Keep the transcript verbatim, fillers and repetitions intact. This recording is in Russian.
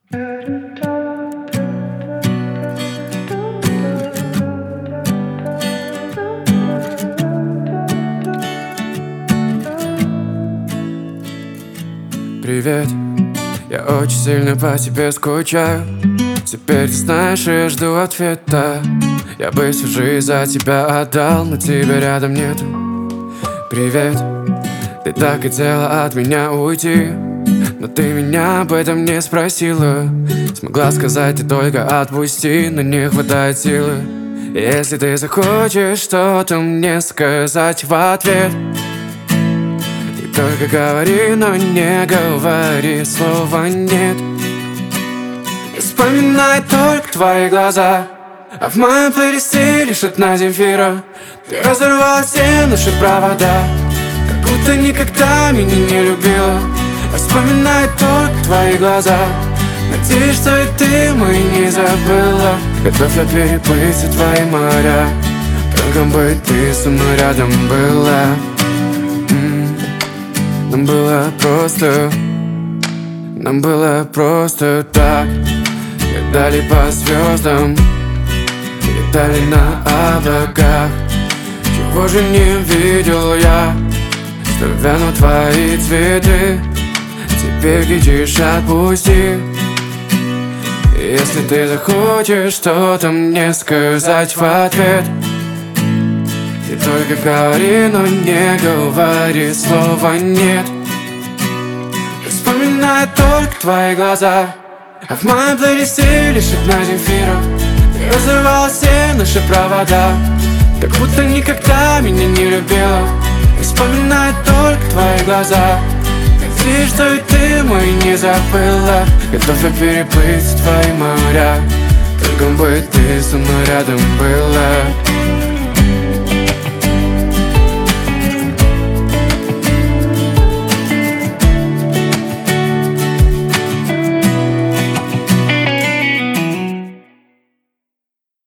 Привет, я очень сильно по тебе скучаю. Теперь ты знаешь, и я жду ответа. Я бы всю жизнь за тебя отдал, но тебя рядом нету. Привет, ты так хотела от меня уйти, но ты меня об этом не спросила. Смогла сказать ты только отпусти, но не хватает силы. Если ты захочешь что-то мне сказать в ответ, только говори, но не говори слова нет. Я вспоминаю только твои глаза, а в моем плейлисте лишь одна Земфира. Ты разорвала все наши провода, как будто никогда меня не любила. Я вспоминаю только твои глаза, надеюсь, что и ты мои не забыла. Готов я переплыть все твои моря, только бы ты со мной рядом была. Нам было просто, нам было просто так. Летали по звездам, летали на облаках. Чего же не видел я, что вянут твои цветы. Теперь кричишь отпусти. Если ты захочешь что-то мне сказать в ответ, ты только говори, но не говори слова нет. Я вспоминаю только твои глаза, а в моем плейлисте лишь одна Земфира. Ты разорвала все наши провода, как будто никогда меня не любила. Я вспоминаю только твои глаза, надеюсь, что и ты мой не забыла. Готов я переплыть твои моря, только бы ты со мной рядом была.